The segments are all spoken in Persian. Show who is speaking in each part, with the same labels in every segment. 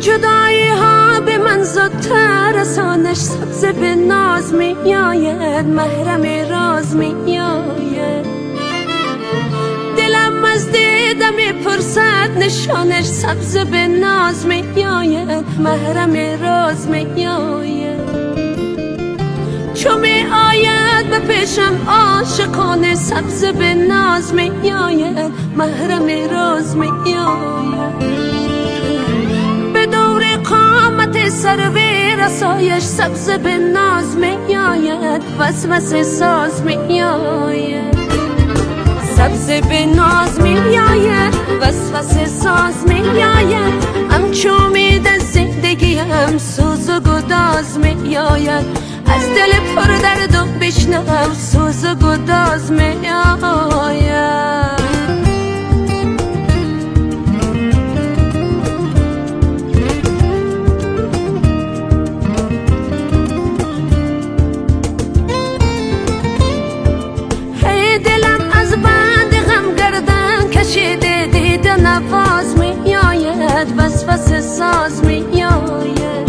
Speaker 1: جدایی ها به من زودتر رسانش سبز به ناز می آید، محرم راز می آید. دلم از دیدم پرسد نشانش سبز به ناز می آید، محرم راز می آید. چو می آید به پیشم عاشقانه سبز به ناز می آید، محرم راز می آید. به دور قامت سروی رسایش سبز به ناز می آید، وسوسه ساز می آید. سبز به ناز می آید، وسوسه ساز می آید. همچو امید از زندگیم سوز و گداز می آید، از دل پر درد و بشنوم سوز و گداز می آید. نواز می آید، وسوسه ساز می آید.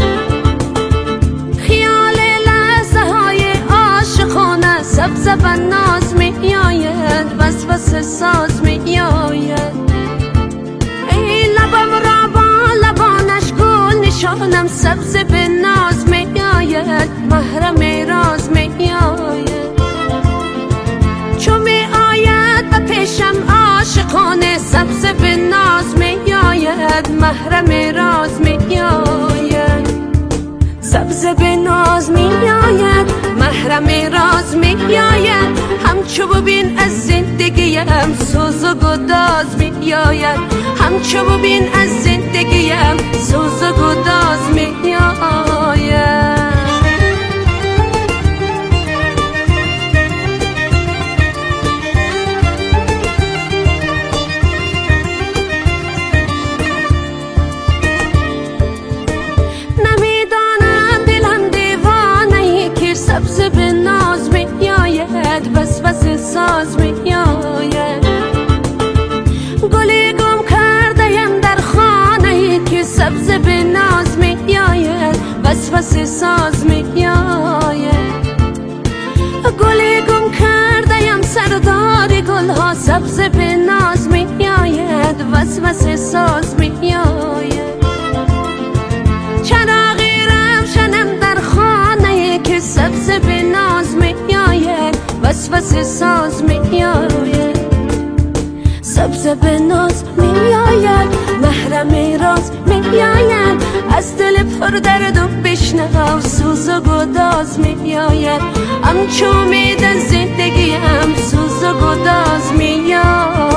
Speaker 1: خیال لحظه های عاشقانه سبز و ناز می آید، وسوسه ساز می آید. ای لبم را با لبانش گل نشانم سبز به ناز می آید، محرم راز می آید. چو می آید به پیشم عاشقانه سبز به ناز می آید، محرم راز می آید. سبز به ناز می آید، محرم راز می آید. همچو ببین از زندگیم سوز و گداز می آید، همچو ببین از زندگیم سوز و گداز می آید. سبز به ناز می آید، وسوسه ساز می آید. گلی گم کرده‌ام در خانه‌ای که سبز به ناز می آید، وسوسه ساز می آید. گلی گم کرده‌ام سردار گلها سبز به ناز می آید، وسوسه ساز می آید. چراغی روشنم در خانه که سبز به ناز می آید، وسوسه ساز می آید. سبز به ناز می آید، محرم راز می آید. از دل پر درد و بشنو سوز و گداز می آید. همچو امید از زندگیم سوز و گداز می آید.